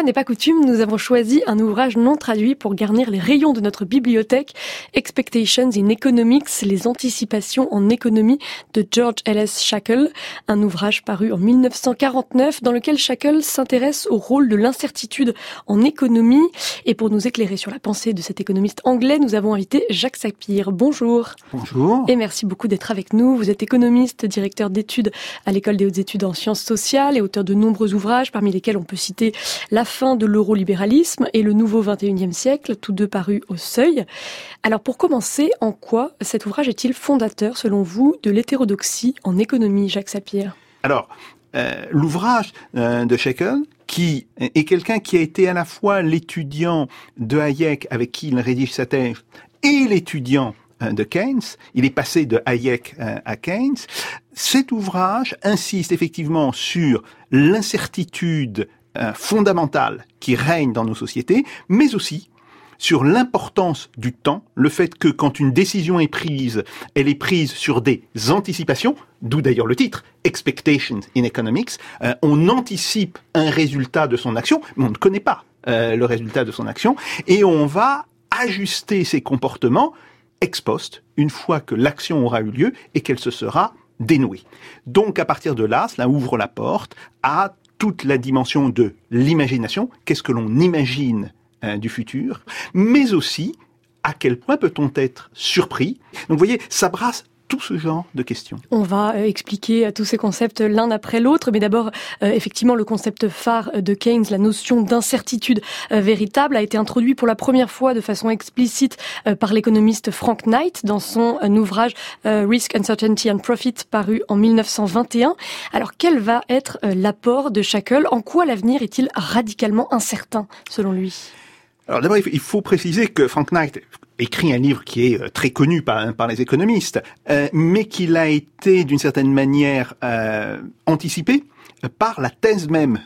n'est pas coutume, nous avons choisi un ouvrage non traduit pour garnir les rayons de notre bibliothèque, Expectations in Economics, les anticipations en économie de George L.S. Shackle, un ouvrage paru en 1949 dans lequel Shackle s'intéresse au rôle de l'incertitude en économie. Et pour nous éclairer sur la pensée de cet économiste anglais, nous avons invité Jacques Sapir. Bonjour. Bonjour. Et merci beaucoup d'être avec nous. Vous êtes économiste, directeur d'études à l'École des hautes études en sciences sociales et auteur de nombreux ouvrages, parmi lesquels on peut citer La fin de l'eurolibéralisme et Le nouveau 21e siècle, tous deux parus au Seuil. Alors pour commencer, en quoi cet ouvrage est-il fondateur, selon vous, de l'hétérodoxie en économie, Jacques Sapir ? Alors, l'ouvrage de Shackle, qui est quelqu'un qui a été à la fois l'étudiant de Hayek avec qui il rédige sa thèse et l'étudiant de Keynes, il est passé de Hayek à Keynes. Cet ouvrage insiste effectivement sur l'incertitude fondamentale qui règne dans nos sociétés, mais aussi sur l'importance du temps, le fait que quand une décision est prise, elle est prise sur des anticipations, d'où d'ailleurs le titre, Expectations in Economics, on anticipe un résultat de son action, mais on ne connaît pas le résultat de son action, et on va ajuster ses comportements ex post, une fois que l'action aura eu lieu et qu'elle se sera dénouée. Donc à partir de là, cela ouvre la porte à toute la dimension de l'imagination, qu'est-ce que l'on imagine du futur, mais aussi à quel point peut-on être surpris. Donc vous voyez, ça brasse tout ce genre de questions. On va expliquer tous ces concepts l'un après l'autre, mais d'abord, effectivement, le concept phare de Keynes, la notion d'incertitude véritable, a été introduit pour la première fois de façon explicite par l'économiste Frank Knight dans son ouvrage Risk, Uncertainty and Profit, paru en 1921. Alors, quel va être l'apport de Shackle ? En quoi l'avenir est-il radicalement incertain, selon lui ? Alors d'abord, il faut préciser que Frank Knight écrit un livre qui est très connu par les économistes, mais qu'il a été d'une certaine manière anticipé par la thèse même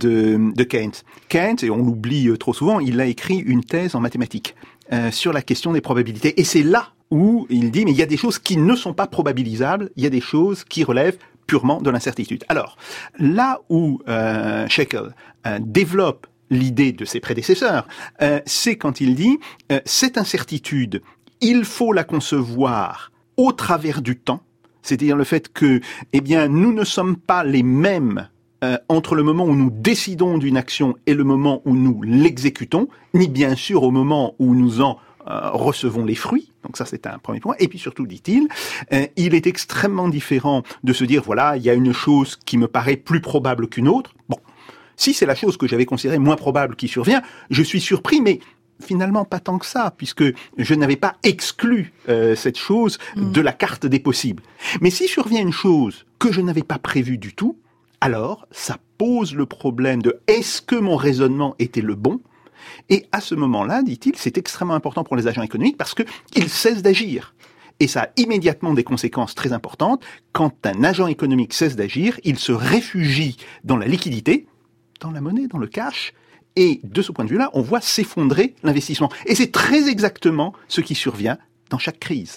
de Keynes. Keynes, et on l'oublie trop souvent, il a écrit une thèse en mathématiques sur la question des probabilités. Et c'est là où il dit, mais il y a des choses qui ne sont pas probabilisables, il y a des choses qui relèvent purement de l'incertitude. Alors, là où Shackle développe l'idée de ses prédécesseurs, c'est quand il dit cette incertitude, il faut la concevoir au travers du temps, c'est-à-dire le fait que, eh bien, nous ne sommes pas les mêmes entre le moment où nous décidons d'une action et le moment où nous l'exécutons, ni bien sûr au moment où nous en recevons les fruits. Donc ça, c'est un premier point. Et puis surtout, dit-il, il est extrêmement différent de se dire, voilà, il y a une chose qui me paraît plus probable qu'une autre. Bon. Si c'est la chose que j'avais considérée moins probable qui survient, je suis surpris, mais finalement pas tant que ça, puisque je n'avais pas exclu cette chose de la carte des possibles. Mais si survient une chose que je n'avais pas prévue du tout, alors ça pose le problème de est-ce que mon raisonnement était le bon ? Et à ce moment-là, dit-il, c'est extrêmement important pour les agents économiques parce qu'ils cessent d'agir. Et ça a immédiatement des conséquences très importantes. Quand un agent économique cesse d'agir, il se réfugie dans la liquidité, dans la monnaie, dans le cash, et de ce point de vue-là, on voit s'effondrer l'investissement. Et c'est très exactement ce qui survient dans chaque crise.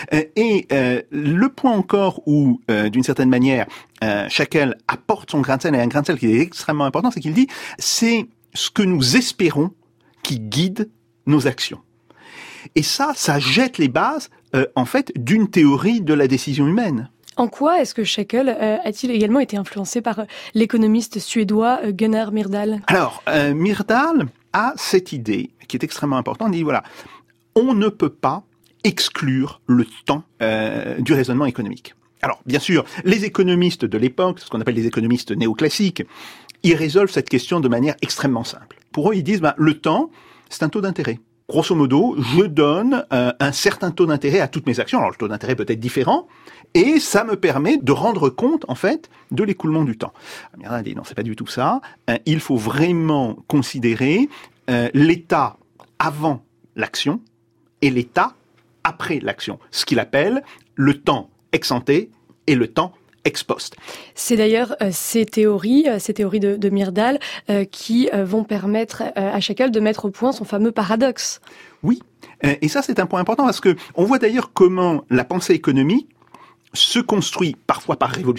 Le point encore où, d'une certaine manière, Shackle apporte son grain de sel, et un grain de sel qui est extrêmement important, c'est qu'il dit, c'est ce que nous espérons qui guide nos actions. Et ça jette les bases, en fait, d'une théorie de la décision humaine. En quoi est-ce que Shackle a-t-il également été influencé par l'économiste suédois Gunnar Myrdal ? Alors, Myrdal a cette idée qui est extrêmement importante. Il dit, voilà, on ne peut pas exclure le temps du raisonnement économique. Alors, bien sûr, les économistes de l'époque, ce qu'on appelle les économistes néoclassiques, ils résolvent cette question de manière extrêmement simple. Pour eux, ils disent, le temps, c'est un taux d'intérêt. Grosso modo, je donne un certain taux d'intérêt à toutes mes actions. Alors, le taux d'intérêt peut être différent, et ça me permet de rendre compte, en fait, de l'écoulement du temps. Myrdal dit, non, c'est pas du tout ça. Il faut vraiment considérer l'état avant l'action et l'état après l'action. Ce qu'il appelle le temps ex ante et le temps ex post. C'est d'ailleurs ces théories de Myrdal qui vont permettre à Shackle de mettre au point son fameux paradoxe. Oui, et ça c'est un point important parce que on voit d'ailleurs comment la pensée économique se construit parfois par révolution,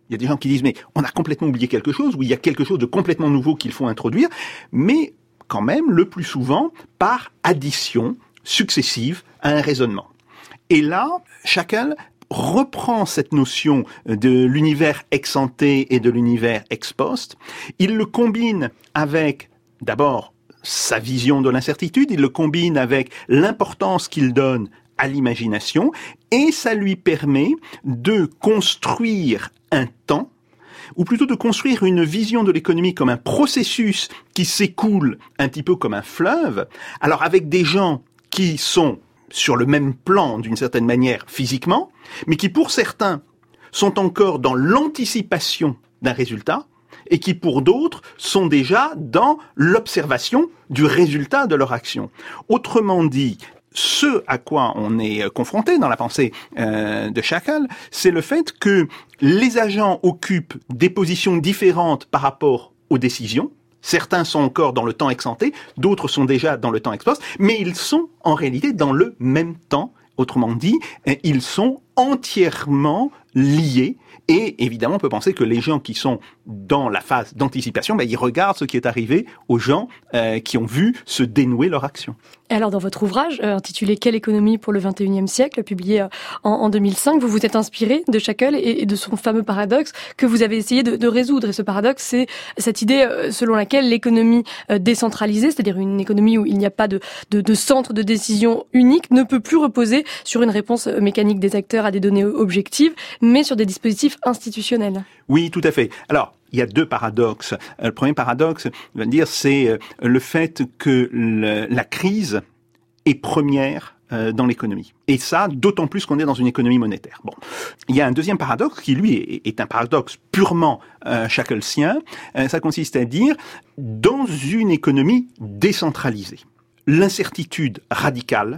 Il y a des gens qui disent, mais on a complètement oublié quelque chose, ou il y a quelque chose de complètement nouveau qu'il faut introduire, mais quand même, le plus souvent, par addition successive à un raisonnement. Et là, Shackle reprend cette notion de l'univers ex ante et de l'univers ex post. Il le combine avec, d'abord, sa vision de l'incertitude, il le combine avec l'importance qu'il donne à l'imagination, et ça lui permet de construire un temps, ou plutôt de construire une vision de l'économie comme un processus qui s'écoule un petit peu comme un fleuve, alors avec des gens qui sont sur le même plan d'une certaine manière physiquement, mais qui pour certains sont encore dans l'anticipation d'un résultat, et qui pour d'autres sont déjà dans l'observation du résultat de leur action. Autrement dit, ce à quoi on est confronté dans la pensée de Shackle, c'est le fait que les agents occupent des positions différentes par rapport aux décisions. Certains sont encore dans le temps ex ante, d'autres sont déjà dans le temps ex post, mais ils sont en réalité dans le même temps. Autrement dit, ils sont entièrement liés. Et évidemment, on peut penser que les gens qui sont dans la phase d'anticipation, ils regardent ce qui est arrivé aux gens qui ont vu se dénouer leur action. Alors, dans votre ouvrage intitulé « Quelle économie pour le XXIe siècle ?» publié en 2005, vous vous êtes inspiré de Shackle et de son fameux paradoxe que vous avez essayé de résoudre. Et ce paradoxe, c'est cette idée selon laquelle l'économie décentralisée, c'est-à-dire une économie où il n'y a pas de centre de décision unique, ne peut plus reposer sur une réponse mécanique des acteurs à des données objectives, mais sur des dispositifs institutionnels. Oui, tout à fait. Alors, il y a deux paradoxes. Le premier paradoxe, on va dire, c'est le fait que la crise est première dans l'économie. Et ça, d'autant plus qu'on est dans une économie monétaire. Bon, il y a un deuxième paradoxe qui, lui, est un paradoxe purement shacklesien. Ça consiste à dire, dans une économie décentralisée, l'incertitude radicale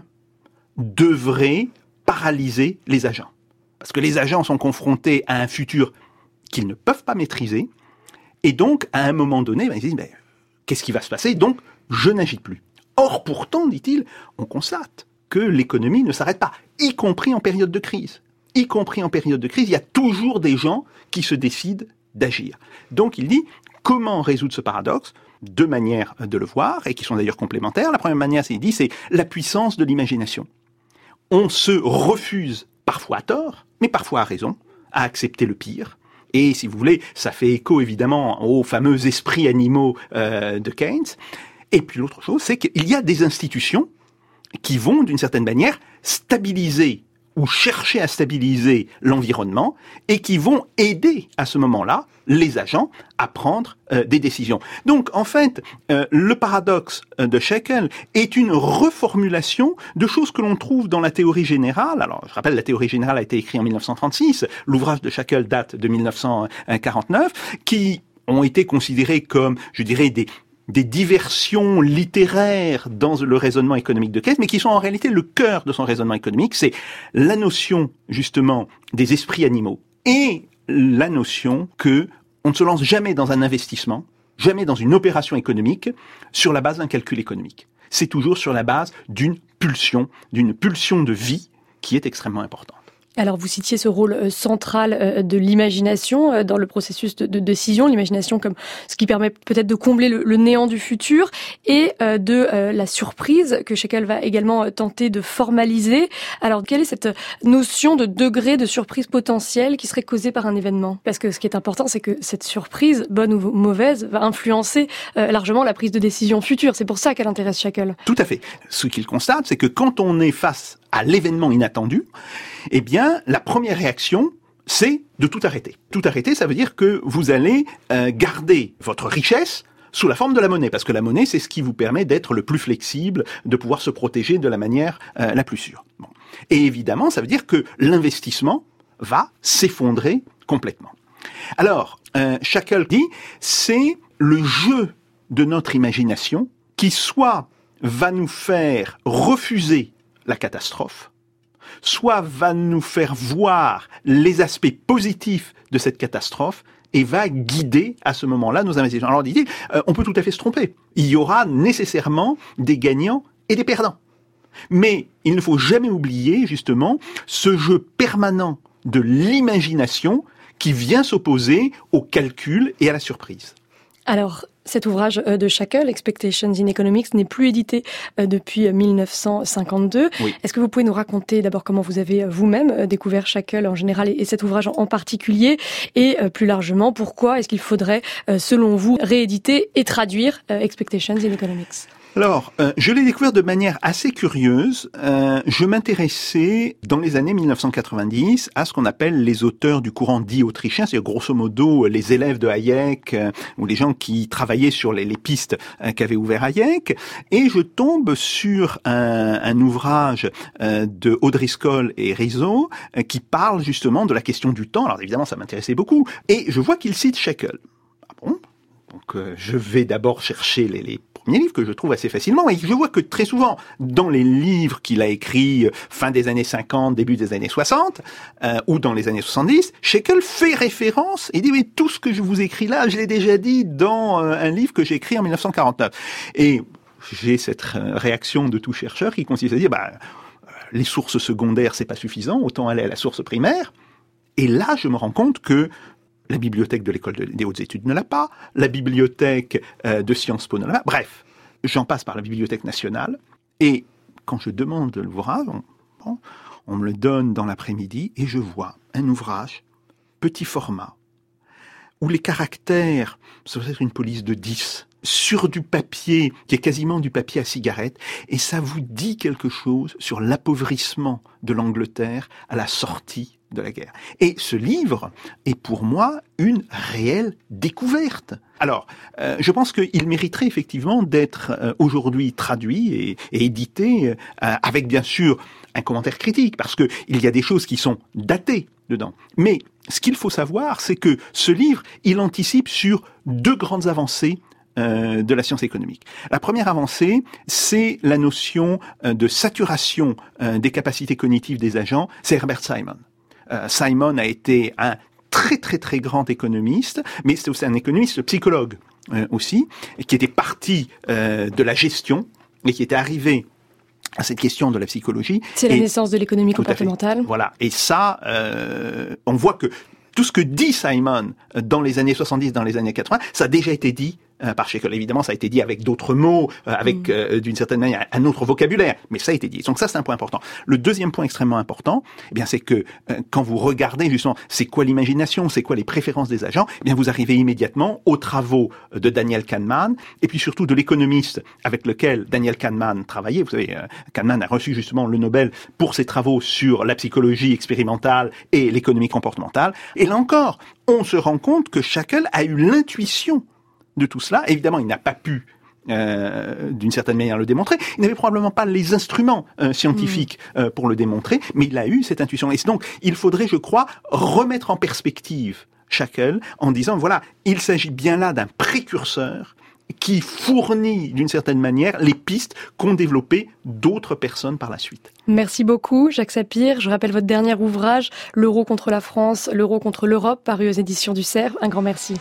devrait paralyser les agents. Parce que les agents sont confrontés à un futur qu'ils ne peuvent pas maîtriser, et donc, à un moment donné, ils se disent, qu'est-ce qui va se passer? Donc, je n'agis plus. Or, pourtant, dit-il, on constate que l'économie ne s'arrête pas, y compris en période de crise. Y compris en période de crise, il y a toujours des gens qui se décident d'agir. Donc, il dit, comment résoudre ce paradoxe? Deux manières de le voir, et qui sont d'ailleurs complémentaires. La première manière, il dit, c'est la puissance de l'imagination. On se refuse, parfois à tort, mais parfois à raison, à accepter le pire. Et si vous voulez, ça fait écho évidemment aux fameux esprits animaux de Keynes. Et puis l'autre chose, c'est qu'il y a des institutions qui vont, d'une certaine manière, stabiliser ou chercher à stabiliser l'environnement et qui vont aider à ce moment-là les agents à prendre des décisions. Donc en fait, le paradoxe de Shackle est une reformulation de choses que l'on trouve dans la théorie générale. Alors je rappelle, la théorie générale a été écrite en 1936, l'ouvrage de Shackle date de 1949, qui ont été considérés comme, je dirais, des diversions littéraires dans le raisonnement économique de Keynes, mais qui sont en réalité le cœur de son raisonnement économique. C'est la notion, justement, des esprits animaux et la notion que on ne se lance jamais dans un investissement, jamais dans une opération économique sur la base d'un calcul économique. C'est toujours sur la base d'une pulsion de vie qui est extrêmement importante. Alors, vous citiez ce rôle central de l'imagination dans le processus de décision, l'imagination comme ce qui permet peut-être de combler le néant du futur et de la surprise que Shackle va également tenter de formaliser. Alors, quelle est cette notion de degré de surprise potentielle qui serait causée par un événement? Parce que ce qui est important, c'est que cette surprise, bonne ou mauvaise, va influencer largement la prise de décision future. C'est pour ça qu'elle intéresse Shackle. Tout à fait. Ce qu'il constate, c'est que quand on est face à l'événement inattendu, eh bien, la première réaction, c'est de tout arrêter. Tout arrêter, ça veut dire que vous allez garder votre richesse sous la forme de la monnaie, parce que la monnaie, c'est ce qui vous permet d'être le plus flexible, de pouvoir se protéger de la manière la plus sûre. Bon. Et évidemment, ça veut dire que l'investissement va s'effondrer complètement. Alors, Shackle dit, c'est le jeu de notre imagination qui soit va nous faire refuser la catastrophe, soit va nous faire voir les aspects positifs de cette catastrophe et va guider à ce moment-là nos investissements. Alors, dit-il, on peut tout à fait se tromper. Il y aura nécessairement des gagnants et des perdants. Mais il ne faut jamais oublier, justement, ce jeu permanent de l'imagination qui vient s'opposer au calcul et à la surprise. Alors, cet ouvrage de Shackle, Expectations in Economics, n'est plus édité depuis 1952. Oui. Est-ce que vous pouvez nous raconter d'abord comment vous avez vous-même découvert Shackle en général et cet ouvrage en particulier, et plus largement, pourquoi est-ce qu'il faudrait, selon vous, rééditer et traduire Expectations in Economics ? Alors, je l'ai découvert de manière assez curieuse. Je m'intéressais, dans les années 1990, à ce qu'on appelle les auteurs du courant dit autrichien, c'est grosso modo les élèves de Hayek, ou les gens qui travaillaient sur les pistes qu'avait ouvert Hayek. Et je tombe sur un ouvrage de O'Driscoll et Rizzo qui parle justement de la question du temps. Alors évidemment, ça m'intéressait beaucoup. Et je vois qu'il cite Shackle. Ah bon ? Donc je vais d'abord chercher les premiers livres que je trouve assez facilement, et je vois que très souvent, dans les livres qu'il a écrits fin des années 50, début des années 60, ou dans les années 70, Shackle fait référence et dit « Oui, tout ce que je vous écris là, je l'ai déjà dit dans un livre que j'ai écrit en 1949. » Et j'ai cette réaction de tout chercheur qui consiste à dire « Les sources secondaires, c'est pas suffisant, autant aller à la source primaire. » Et là, je me rends compte que la bibliothèque de l'école des hautes études ne l'a pas, la bibliothèque de Sciences Po ne l'a pas. Bref, j'en passe par la Bibliothèque nationale. Et quand je demande l'ouvrage, on me le donne dans l'après-midi et je vois un ouvrage, petit format, où les caractères, ça va être une police de 10, sur du papier, qui est quasiment du papier à cigarette, et ça vous dit quelque chose sur l'appauvrissement de l'Angleterre à la sortie de la guerre. Et ce livre est pour moi une réelle découverte. Alors, je pense qu'il mériterait effectivement d'être aujourd'hui traduit et édité avec bien sûr un commentaire critique, parce que il y a des choses qui sont datées dedans. Mais ce qu'il faut savoir, c'est que ce livre, il anticipe sur deux grandes avancées de la science économique. La première avancée, c'est la notion de saturation des capacités cognitives des agents. C'est Herbert Simon. Simon a été un très très très grand économiste, mais c'était aussi un économiste psychologue aussi, qui était parti de la gestion et qui était arrivé à cette question de la psychologie. C'est la naissance de l'économie comportementale. Voilà. Et ça, on voit que tout ce que dit Simon dans les années 70, dans les années 80, ça a déjà été dit par Shackle. Évidemment, ça a été dit avec d'autres mots, avec d'une certaine manière un autre vocabulaire, mais ça a été dit. Donc ça, c'est un point important. Le deuxième point extrêmement important, eh bien, c'est que quand vous regardez justement, c'est quoi l'imagination, c'est quoi les préférences des agents, eh bien, vous arrivez immédiatement aux travaux de Daniel Kahneman, et puis surtout de l'économiste avec lequel Daniel Kahneman travaillait. Vous savez, Kahneman a reçu justement le Nobel pour ses travaux sur la psychologie expérimentale et l'économie comportementale. Et là encore, on se rend compte que Shackle a eu l'intuition de tout cela. Évidemment, il n'a pas pu, d'une certaine manière, le démontrer. Il n'avait probablement pas les instruments scientifiques pour le démontrer, mais il a eu cette intuition. Et donc, il faudrait, je crois, remettre en perspective Shackle en disant, voilà, il s'agit bien là d'un précurseur qui fournit, d'une certaine manière, les pistes qu'ont développées d'autres personnes par la suite. Merci beaucoup, Jacques Sapir. Je rappelle votre dernier ouvrage, L'euro contre la France, l'euro contre l'Europe, paru aux éditions du Cerf. Un grand merci.